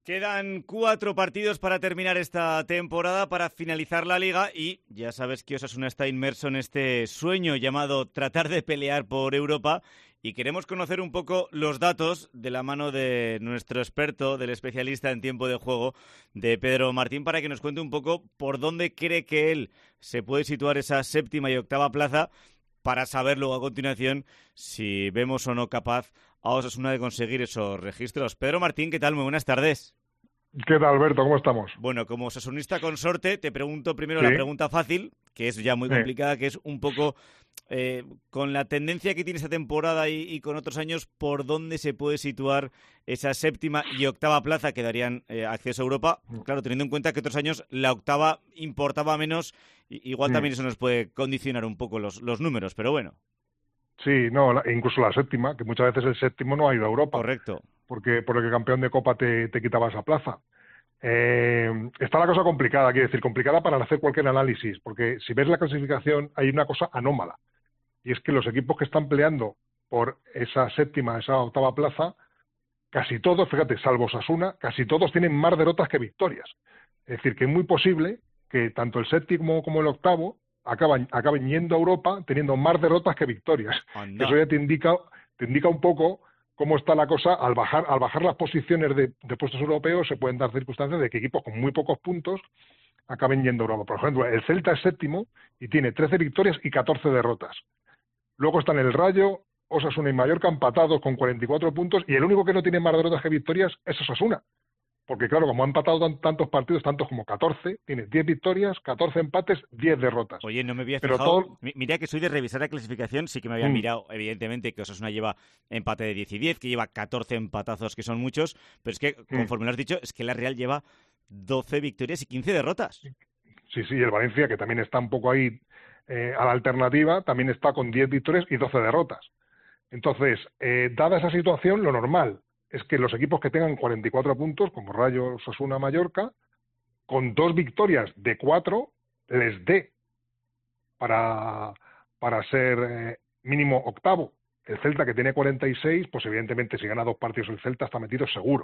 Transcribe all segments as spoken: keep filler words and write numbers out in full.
Quedan cuatro partidos para terminar esta temporada, para finalizar la Liga y ya sabes que Osasuna está inmerso en este sueño llamado tratar de pelear por Europa y queremos conocer un poco los datos de la mano de nuestro experto, del especialista en tiempo de juego, de Pedro Martín, para que nos cuente un poco por dónde cree que él se puede situar esa séptima y octava plaza, para saber luego a continuación si vemos o no capaz a Osasuna de conseguir esos registros. Pedro Martín, ¿qué tal? Muy buenas tardes. ¿Qué tal, Alberto? ¿Cómo estamos? Bueno, como osasunista consorte, te pregunto primero ¿Sí? la pregunta fácil, que es ya muy Sí. complicada, que es un poco, eh, con la tendencia que tiene esta temporada y, y con otros años, ¿por dónde se puede situar esa séptima y octava plaza que darían eh, acceso a Europa? Claro, teniendo en cuenta que otros años la octava importaba menos, y, igual Mm. también eso nos puede condicionar un poco los, los números, pero bueno. Sí, no, la- incluso la séptima, que muchas veces el séptimo no ha ido a Europa, Correcto. porque porque el campeón de Copa te, te quitaba esa plaza. Eh, está la cosa complicada, quiero decir, complicada para hacer cualquier análisis, porque si ves la clasificación hay una cosa anómala, y es que los equipos que están peleando por esa séptima, esa octava plaza, casi todos, fíjate, salvo Osasuna, casi todos tienen más derrotas que victorias. Es decir, que es muy posible que tanto el séptimo como el octavo acaban, acaben yendo a Europa teniendo más derrotas que victorias. Anda. Que eso ya te indica, te indica un poco cómo está la cosa. Al bajar, al bajar las posiciones de, de puestos europeos se pueden dar circunstancias de que equipos con muy pocos puntos acaben yendo a Europa. Por ejemplo, el Celta es séptimo y tiene trece victorias y catorce derrotas. Luego están el Rayo, Osasuna y Mallorca empatados con cuarenta y cuatro puntos, y el único que no tiene más derrotas que victorias es Osasuna. Porque claro, como ha empatado tan- tantos partidos, tantos como catorce, tiene diez victorias, catorce empates, diez derrotas. Oye, no me había Pero fijado. todo... Mi- Mira que soy de revisar la clasificación, sí que me había Mm, mirado, evidentemente, que Osasuna lleva empate de diez y diez, que lleva catorce empatazos, que son muchos, pero es que, mm. conforme lo has dicho, es que la Real lleva doce victorias y quince derrotas. Sí, sí, el Valencia, que también está un poco ahí eh, a la alternativa, también está con diez victorias y doce derrotas. Entonces, eh, dada esa situación, lo normal es que los equipos que tengan cuarenta y cuatro puntos, como Rayo, Osasuna, Mallorca, con dos victorias de cuatro, les dé para, para ser eh, mínimo octavo. El Celta, que tiene cuarenta y seis, pues evidentemente si gana dos partidos el Celta está metido seguro.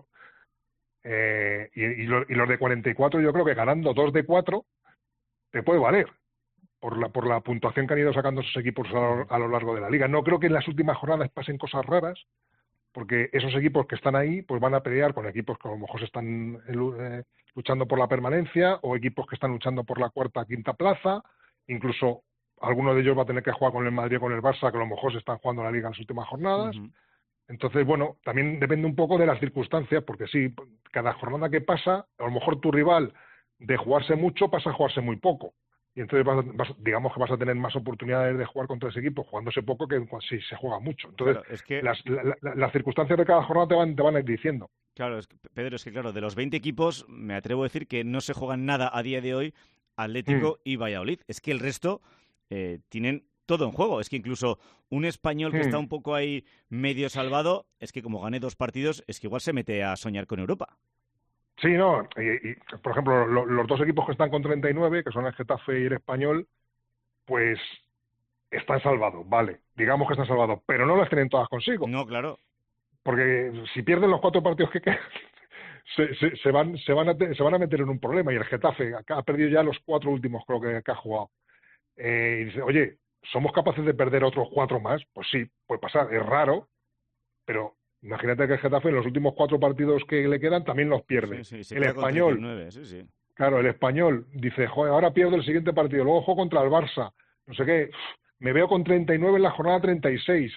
Eh, y, y, lo, y los de cuarenta y cuatro, yo creo que ganando dos de cuatro te puede valer por la, por la puntuación que han ido sacando esos equipos a lo, a lo largo de la liga. No creo que en las últimas jornadas pasen cosas raras, porque esos equipos que están ahí pues van a pelear con equipos que a lo mejor se están eh, luchando por la permanencia, o equipos que están luchando por la cuarta quinta plaza. Incluso alguno de ellos va a tener que jugar con el Madrid o con el Barça, que a lo mejor se están jugando la liga en las últimas jornadas. Uh-huh. Entonces, bueno, también depende un poco de las circunstancias, porque sí, cada jornada que pasa, a lo mejor tu rival de jugarse mucho pasa a jugarse muy poco. Y entonces vas, vas, digamos que vas a tener más oportunidades de jugar contra ese equipo jugándose poco que si se juega mucho. Entonces, Claro, es que... las, la, la, las circunstancias de cada jornada te van, te van a ir diciendo. Claro, es que, Pedro, es que claro, de los veinte equipos, me atrevo a decir que no se juegan nada a día de hoy Atlético mm. y Valladolid. Es que el resto eh, tienen todo en juego. Es que incluso un español que mm. está un poco ahí medio salvado, es que como gane dos partidos, es que igual se mete a soñar con Europa. Sí, no, y, y por ejemplo, lo, los dos equipos que están con treinta y nueve, que son el Getafe y el Español, pues están salvados, vale, digamos que están salvados, pero no las tienen todas consigo. No, claro. Porque si pierden los cuatro partidos que quedan, se, se, se, van, se, van a, se van a meter en un problema, y el Getafe ha perdido ya los cuatro últimos, creo que, que ha jugado. Eh, y dice, oye, ¿somos capaces de perder otros cuatro más? Pues sí, puede pasar, es raro, pero... Imagínate que el Getafe en los últimos cuatro partidos que le quedan también los pierde. Sí, sí, se el queda Español, con treinta y nueve, sí, sí. Claro, el Español dice, joder, ahora pierdo el siguiente partido, luego juego contra el Barça, no sé qué, me veo con treinta y nueve en la jornada treinta y seis.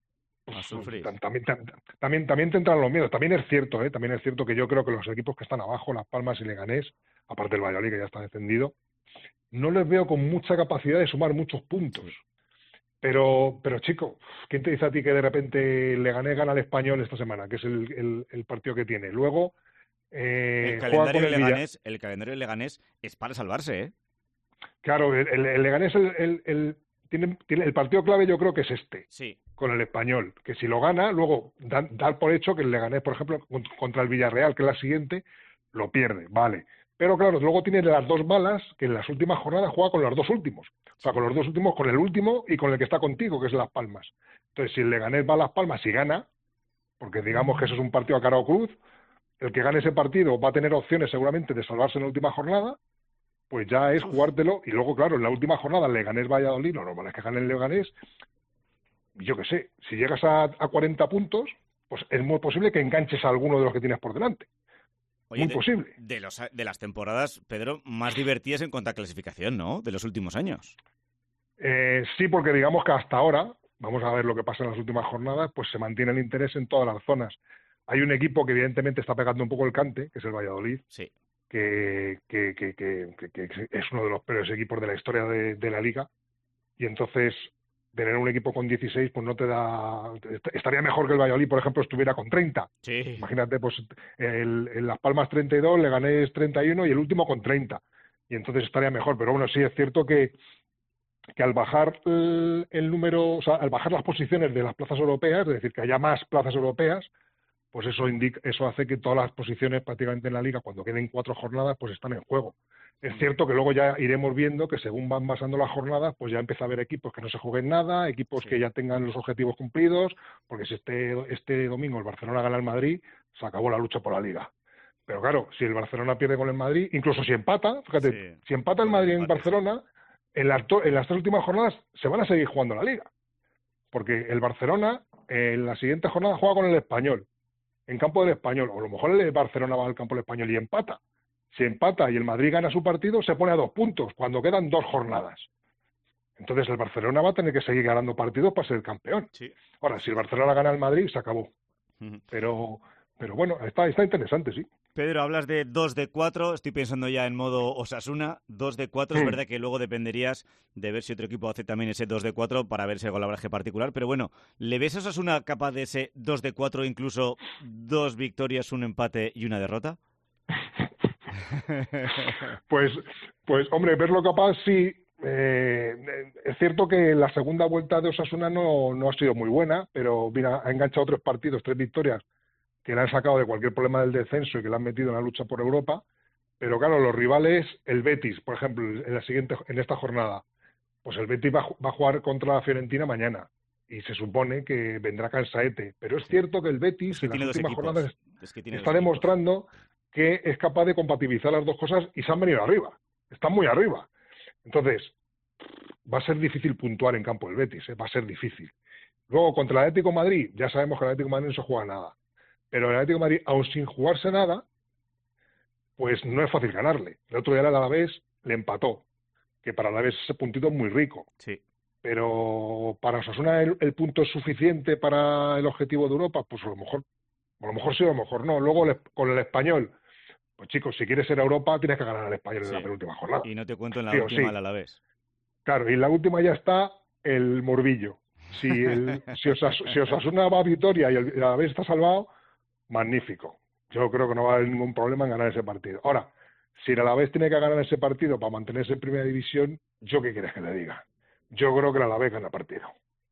A sufrir. También, también, también te entran los miedos. También es cierto, ¿eh? También es cierto que yo creo que los equipos que están abajo, Las Palmas y Leganés, aparte del Valladolid que ya está descendido, no les veo con mucha capacidad de sumar muchos puntos. Pero, pero chico, ¿quién te dice a ti que de repente Leganés gana al Español esta semana? Que es el, el, el partido que tiene. Luego eh, el calendario juega con el Leganés, el calendario de Leganés es para salvarse, ¿eh? Claro, el, el, el Leganés el, el, el, tiene, tiene el partido clave, yo creo que es este, sí. Con el Español, que si lo gana, luego dar da por hecho que el Leganés, por ejemplo, contra el Villarreal, que es la siguiente, lo pierde, vale. Pero claro, luego tiene las dos balas, que en las últimas jornadas juega con los dos últimos. O sea, con los dos últimos, con el último y con el que está contigo, que es Las Palmas. Entonces, si el Leganés va a Las Palmas y gana, porque digamos que eso es un partido a cara o cruz, el que gane ese partido va a tener opciones seguramente de salvarse en la última jornada, pues ya es jugártelo. Y luego, claro, en la última jornada el Leganés Valladolid, lo normal es que gane el Leganés. Yo qué sé, si llegas a, a cuarenta puntos, pues es muy posible que enganches a alguno de los que tienes por delante. Oye, muy de, posible. De, los, de las temporadas, Pedro, más divertidas en cuanto a clasificación, ¿no? De los últimos años. Eh, sí, porque digamos que hasta ahora, vamos a ver lo que pasa en las últimas jornadas, pues se mantiene el interés en todas las zonas. Hay un equipo que evidentemente está pegando un poco el cante, que es el Valladolid, sí. que, que, que, que, que, que es uno de los peores equipos de la historia de, de la Liga, y entonces tener un equipo con dieciséis pues no te da... Estaría mejor que el Valladolid, por ejemplo, estuviera con treinta. Sí. Imagínate, pues el, el Las Palmas treinta y dos, Leganés treinta y uno y el último con treinta. Y entonces estaría mejor. Pero bueno, sí es cierto que, que al bajar el, el número, o sea, al bajar las posiciones de las plazas europeas, es decir, que haya más plazas europeas, pues eso indica, eso hace que todas las posiciones prácticamente en la Liga, cuando queden cuatro jornadas, pues están en juego. Es cierto que luego ya iremos viendo que según van pasando las jornadas, pues ya empieza a haber equipos que no se jueguen nada, equipos sí. que ya tengan los objetivos cumplidos, porque si este, este domingo el Barcelona gana al Madrid, se acabó la lucha por la Liga. Pero claro, si el Barcelona pierde con el Madrid, incluso si empata, fíjate, sí. si empata el Madrid en Barcelona, en las, en las tres últimas jornadas se van a seguir jugando la Liga. Porque el Barcelona en la siguiente jornada juega con el Español, en campo del Español, o a lo mejor el Barcelona va al campo del Español y empata. Si empata y el Madrid gana su partido, se pone a dos puntos cuando quedan dos jornadas. Entonces el Barcelona va a tener que seguir ganando partidos para ser campeón. Sí. Ahora, si el Barcelona gana el Madrid, se acabó. Uh-huh. Pero, pero bueno, está, está interesante, sí. Pedro, hablas de dos de cuatro, estoy pensando ya en modo Osasuna, dos de cuatro, sí. Es verdad que luego dependerías de ver si otro equipo hace también ese dos de cuatro para ver ese golabraje particular, pero bueno, ¿le ves a Osasuna capaz de ese dos de cuatro, incluso dos victorias, un empate y una derrota? pues, pues, hombre, verlo capaz sí. Eh, es cierto que la segunda vuelta de Osasuna no, no ha sido muy buena, pero mira, ha enganchado tres partidos, tres victorias, que le han sacado de cualquier problema del descenso y que le han metido en la lucha por Europa. Pero claro, los rivales, el Betis, por ejemplo, en la siguiente, en esta jornada, pues el Betis va, va a jugar contra la Fiorentina mañana y se supone que vendrá Cansaete. Pero es cierto que el Betis es que en las últimas equipos. jornadas es que está demostrando que es capaz de compatibilizar las dos cosas y se han venido arriba. Están muy arriba. Entonces, va a ser difícil puntuar en campo del Betis, ¿eh? Va a ser difícil. Luego, contra el Atlético de Madrid, ya sabemos que el Atlético de Madrid no se juega nada. Pero el Atlético de Madrid, aun sin jugarse nada, pues no es fácil ganarle. El otro día el Alavés le empató, que para el Alavés ese puntito es muy rico. Sí. Pero para Osasuna el, el punto es suficiente para el objetivo de Europa, pues a lo mejor, a lo mejor sí, a lo mejor no. Luego el, con el Español, pues chicos, si quieres ir a Europa tienes que ganar al Español sí. en la penúltima jornada. Y no te cuento en la sí, última sí. al Alavés. Claro, y en la última ya está el Morbillo. Si, el, si, Osas, si Osasuna va a Vitoria y el, el Alavés está salvado, magnífico. Yo creo que no va a haber ningún problema en ganar ese partido. Ahora, si el Alavés tiene que ganar ese partido para mantenerse en primera división, ¿yo qué quieres que le diga? Yo creo que el Alavés gana el partido.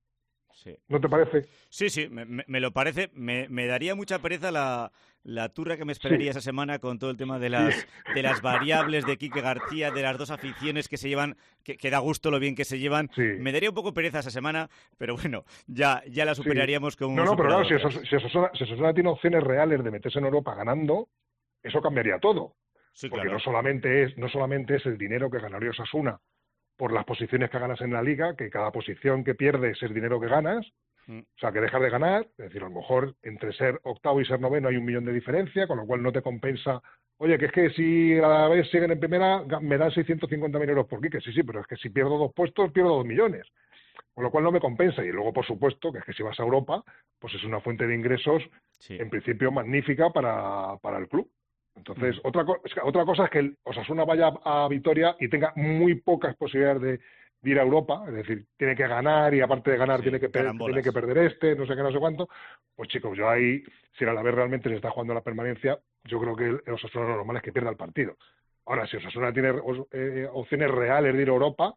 Sí. ¿No te parece? Sí, sí, me, me, me lo parece. Me, me daría mucha pereza la, la turra que me esperaría sí. esa semana con todo el tema de las, sí. de las variables de Quique García, de las dos aficiones que se llevan, que, que da gusto lo bien que se llevan. Sí. Me daría un poco pereza esa semana, pero bueno, ya, ya la superaríamos sí. como No, no, pero claro, si Osasuna, si, Osasuna, si Osasuna tiene opciones reales de meterse en Europa ganando, eso cambiaría todo. Sí, porque claro. no solamente es, no solamente es el dinero que ganaría Osasuna por las posiciones que ganas en la Liga, que cada posición que pierdes es dinero que ganas, mm. o sea, que dejas de ganar, es decir, a lo mejor entre ser octavo y ser noveno hay un millón de diferencia, con lo cual no te compensa, oye, que es que si a la vez siguen en primera, me dan seiscientos cincuenta mil euros por Quique, sí, sí, pero es que si pierdo dos puestos, pierdo dos millones, con lo cual no me compensa, y luego, por supuesto, que es que si vas a Europa, pues es una fuente de ingresos, sí. en principio, magnífica para, para el club. Entonces, mm. otra, co otra cosa es que el Osasuna vaya a Vitoria y tenga muy pocas posibilidades de, de ir a Europa, es decir, tiene que ganar y aparte de ganar sí, tiene, que tiene que perder este, no sé qué, no sé cuánto. Pues chicos, yo ahí, si el Alavés realmente le está jugando la permanencia, yo creo que el, el Osasuna lo normal es que pierda el partido. Ahora, si Osasuna tiene eh, opciones reales de ir a Europa,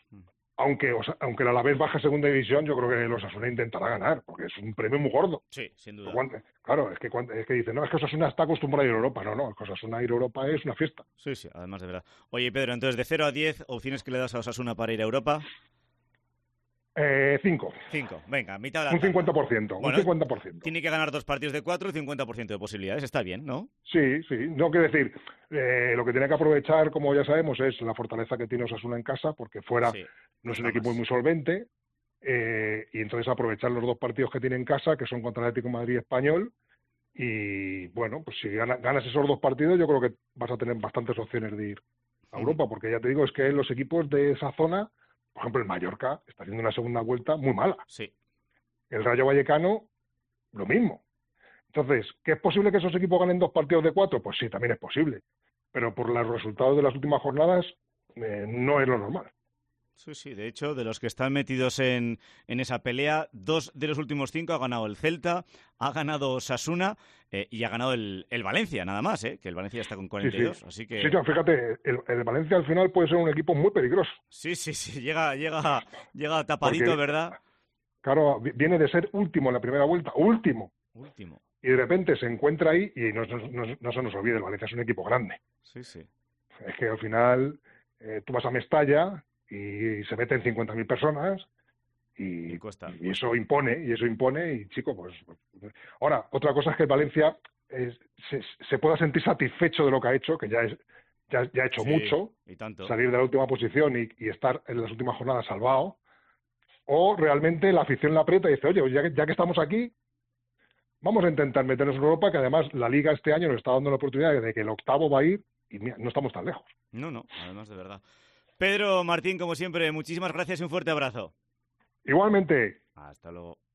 aunque, o sea, aunque el Alavés baja a segunda división, yo creo que el Osasuna intentará ganar, porque es un premio muy gordo. Sí, sin duda. Cuando, claro, es que, cuando, es que dicen, no, es que Osasuna está acostumbrado a ir a Europa. No, no, el Osasuna ir a Europa es una fiesta. Sí, sí, además de verdad. Oye, Pedro, entonces de cero a diez, opciones que le das a Osasuna para ir a Europa. Eh, cinco. Cinco, venga, mitad de la Un tabla. cincuenta por ciento, Bueno, un cincuenta por ciento. Tiene que ganar dos partidos de cuatro y cincuenta por ciento de posibilidades. Está bien, ¿no? Sí, sí. No quiero decir, eh, lo que tiene que aprovechar, como ya sabemos, es la fortaleza que tiene Osasuna en casa, porque fuera Sí, no es un está equipo más. muy solvente, eh, y entonces aprovechar los dos partidos que tiene en casa, que son contra el Atlético de Madrid y Español, y bueno, pues si gana- ganas esos dos partidos, yo creo que vas a tener bastantes opciones de ir a Ujú. Europa, porque ya te digo, es que los equipos de esa zona, por ejemplo, el Mallorca está haciendo una segunda vuelta muy mala. Sí. El Rayo Vallecano, lo mismo. Entonces, ¿que es posible que esos equipos ganen dos partidos de cuatro? Pues sí, también es posible. Pero por los resultados de las últimas jornadas, eh, no es lo normal. Sí, sí, de hecho, de los que están metidos en, en esa pelea, dos de los últimos cinco ha ganado el Celta, ha ganado Osasuna eh, y ha ganado el, el Valencia, nada más, ¿eh? Que el Valencia está con Sí, cuarenta y sí. dos, así que... Sí, no, fíjate, el, el Valencia al final puede ser un equipo muy peligroso. Sí, sí, sí, llega, llega, llega tapadito, Porque, ¿verdad? claro, vi- viene de ser último en la primera vuelta, último. Último. Y de repente se encuentra ahí y no, no, no- no se nos olvide, el Valencia es un equipo grande. Sí, sí. Es que al final eh, tú vas a Mestalla y se meten cincuenta mil personas y, Y cuesta, y cuesta. eso impone, y eso impone, y chico, pues... pues- Ahora, otra cosa es que el Valencia es- se, se pueda sentir satisfecho de lo que ha hecho, que ya, es, ya, ya ha hecho Sí, mucho, y tanto. salir de la última posición y, y estar en las últimas jornadas salvado, o realmente la afición la aprieta y dice, oye, ya que, ya que estamos aquí, vamos a intentar meternos en Europa, que además la Liga este año nos está dando la oportunidad de que el octavo va a ir y mira, no estamos tan lejos. No, no, además de verdad. Pedro Martín, como siempre, muchísimas gracias y un fuerte abrazo. Igualmente, Hasta luego.